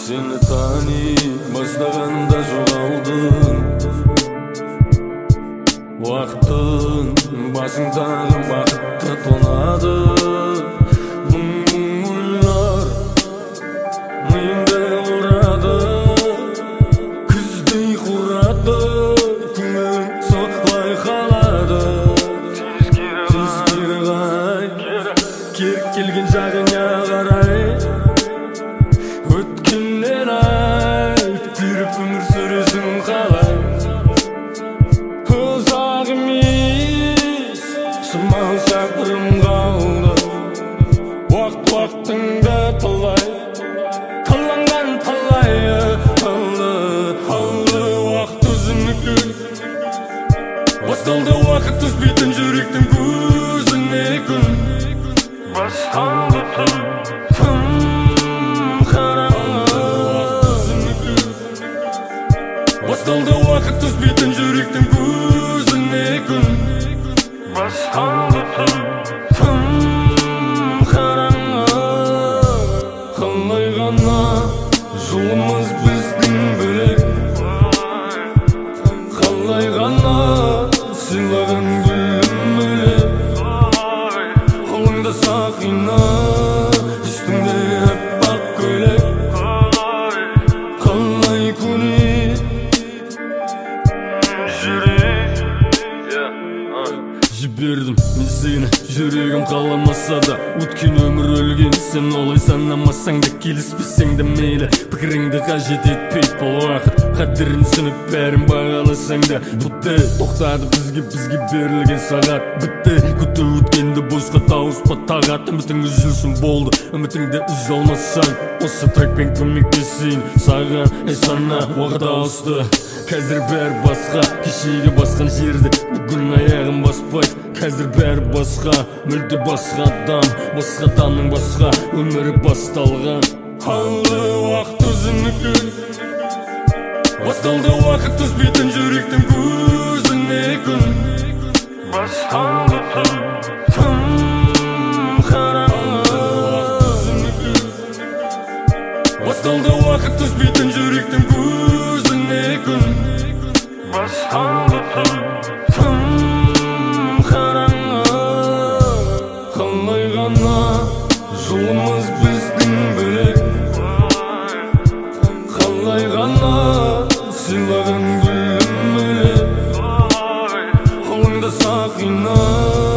Seni tani başlaganda жоғалдың. Уақыттың басыңдағы бақытты тонады. Мұң ойлар миымды ұрады. Күздей құрады, күңілім соқпай қалады. Тез кері қай, керек келген жағыңа қарай. Өткеннен айт, тіріп өмір сүресің қалай. Ұзақ емес, шамалы шақырым қалды. Уақытыңды талай, таланған талайы алды уақыт өзінікі. Басталды уақыт түспейтін жүректің көзіне күн. Басталды түн Басталды уақыт түспейтін жүректің көзіне күн. Басталды түн қараңғы. Қалай ғана жолымыз біздің бөлек. Қалай ғана сыйлаған гүлім бөлек. Қолыңда сақина, үстіңде аппақ көйлек. Қалай көне жібердім мен сені, жүрегім қаламаса да. Өткен өмір өлген, сен олай санамасаң да, келіспесең де мейлі. Пікіріңді қажет етпейді бұл уақыт, қадірін түсініп бәрін бағаласаң да. Бітті, тоқтады бізге берілген сағат. Бітті, күту өткенді босқа тауыспа тағат. Үмітің үзілсін болды, үмітіңді үзе алмасаң. Осы трекпен көмектесейін саған, сана уақыт ауысты. Қазір бәрі басқа, кешегі басқан жерді бүгін аяғым баспайды. Қазір бәрі басқа, мүлде басқа адам, басқа адамның басқа өмірі басталған. Алды уақыт өзінікі. Басталды уақыт түспейтін жүректің көзіне күн. Басталды түн қараңғы. Басталды уақыт түспейтін жүректің көзіне күн. Басталды түн қараңғы. Қалай ғана жолымыз біздің бөлек. Қалай ғана сыйлаған гүлім бөлек. Қолыңда сақина,